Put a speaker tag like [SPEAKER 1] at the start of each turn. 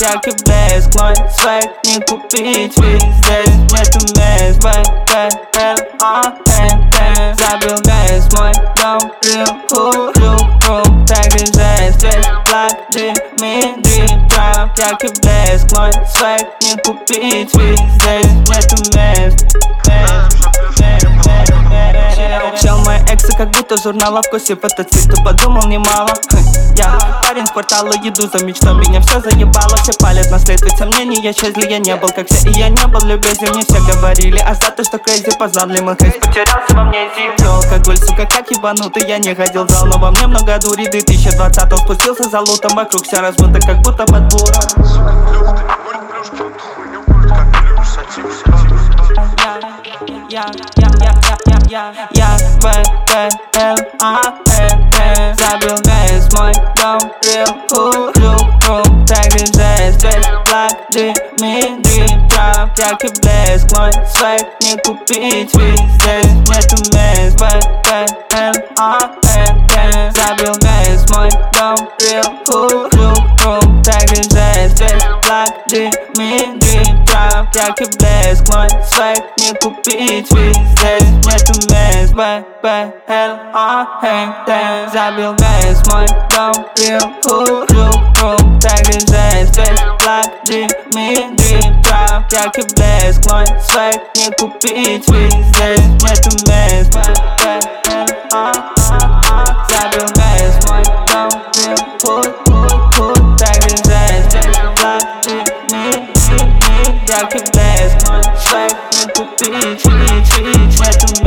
[SPEAKER 1] как и блеск. Мой свек не купить, ведь здесь нету мест. B-B-L-A-N-T. Забил гайс, мой дом real cool. Так и жесть, весь Владимир прав, как и блеск. Мой свек не купить, ведь здесь нету мест. Чел, мои эксы как будто журнала, вкусив этот цвет, ты подумал немало. Я парень с квартала, еду за мечтой, меня все заебало. Все палят на след, ведь сомнений я счастлив, я не был как все. И я не был любезен, мне все говорили а за то, что крейзи познали мой хейс. Потерялся во мне зим. Алкоголь, сука, как ебанутый, я не ходил в зал, но во мне много дури. 2020 спустился за лутом, вокруг вся размыта, как будто под буром. Я B-B-L-A-N-T. Забил гайс, мой дом real cool. Так и жесть, весь Владимир прав, как и блеск. Мой свек не купить, ведь здесь нету мест. B-B-L-A-N-T. Забил гайс, мой дом real cool. Так и жесть, весь Владимир прав, как и блеск. Мой свек не купить, ведь здесь нету мест. B-B-L-A-N-T. Забил гайс, мой дом real cool. Так и жесть, весь Владимир прав, как и блеск. Мой свек не купить, ведь здесь нету мест. Забил гайс, мой дом real cool. Так и жесть, весь Владимир как и блеск. Мой свек не купить, нету мест.